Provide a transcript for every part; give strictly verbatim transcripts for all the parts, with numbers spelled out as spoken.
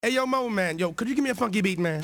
Hey, yo, Mo, man, yo, could you give me a funky beat, man?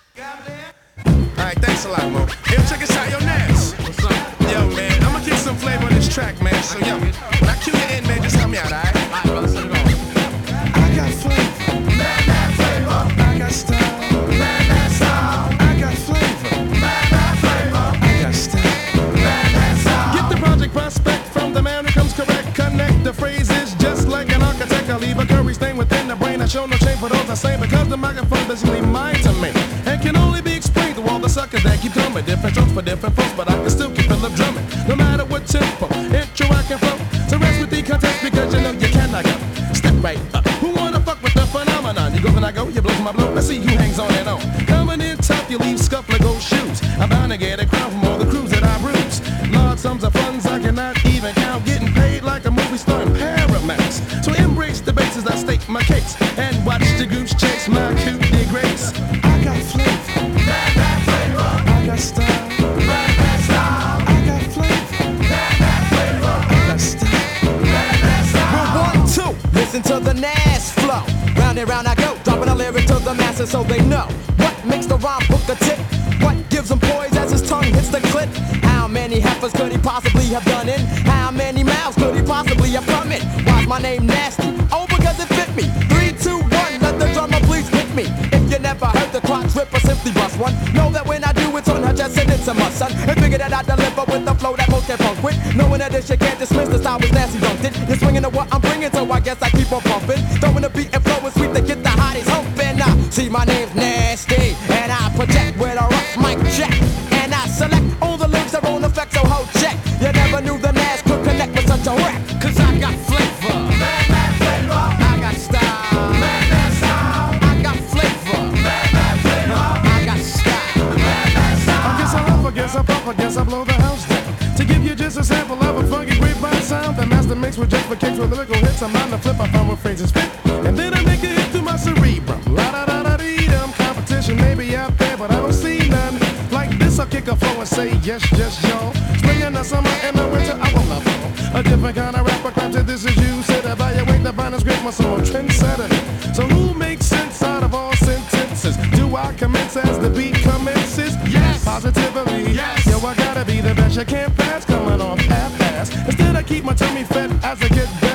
Alright, thanks a lot, Mo. Yo, check us out, yo, Nas. What's up? Yo, man, I'ma kick some flavor on this track, man. So, yo, when I cue you in, man, just help me out, alright? Alright, brother, set it on. I got flavor. Man, that flavor. I got style. Man, that style. I got flavor. Man, that flavor. I got style. Man, that style. Get the project prospect from the man who comes correct. Connect the phrases just like an architect. I leave a curry stain within the brain. I show no shame for those I say because the microphone basically mine to me and can only be explained to all the suckers that keep coming. Different strokes for different folks, but I can still keep Philip drumming. No matter what tempo, intro I can flow. So rest with the contest because you know you cannot go. Step right up. Who wanna fuck with the phenomenon? You go when I go, you blow from my blow. Let's see who hangs on and on. Coming in tough, you leave scuff like old shoes. I'm bound to get a crown from all the crews that I bruise. Large sums of funds I cannot even count. Getting paid like a movie star in Paramax. So embrace the bases, I state my case. And watch the goose chase my coup de grace. I got flavor. Bad, bad flavor. I got style. Bad, bad style. I got flavor. Bad, bad flavor. I got style. Bad, bad style. Well, one, two, listen to the Nas flow. Round and round I go, dropping a lyric to the masses so they know what makes the rhyme book a tick. What gives him poise as his tongue hits the clip? How many heifers could he possibly have done in? How many mouths could he possibly have come in? Why's my name nasty? Oh, because it fit me. Three, two, one, let the drummer please hit me. If you never heard the clock rip or simply bust one, know that when I do it's on her chest and it's a must, son. And figure that I deliver with the flow that most can funk with. Knowing that this shit can't dismiss the style was nasty dunked it. You're swinging to what I'm bringing, so I guess I keep on pumping. Throwing the beat and flowing sweet to get the hotties humping. Now, see my name's Nasty, and I project with a rough mic check. And I select all the lyrics that won't affect, so hold check. You never knew the Nas could connect with such a wreck. Cause I got flavor. Man, man, flavor. I got style. Man, man, style. I got flavor. Man, man, flavor. I got style. Man, man, style. I guess I love, I guess I pop, I guess I blow the house down. To give you just a sample of a funky grapevine sound. The master mix with just for kicks with lyrical hits. I'm on the flip, I find what phrases fit. And then I make a hit through my cerebrum. La da da da dee dum. Competition may be out there, but I don't see none. Like this, I'll kick a flow and say yes, yes, y'all. Spring in the summer and the winter, I will love all. A different kind of rapper claims that this is you. Said evaluate the finest great muscle on trendsetter. So who makes sense out of all sentences? Do I commence as the beat commences? Yes. Positively. Yes. Yo, I gotta be the best. You can't pass coming off half-ass. Instead, I keep my tummy fat as I get better.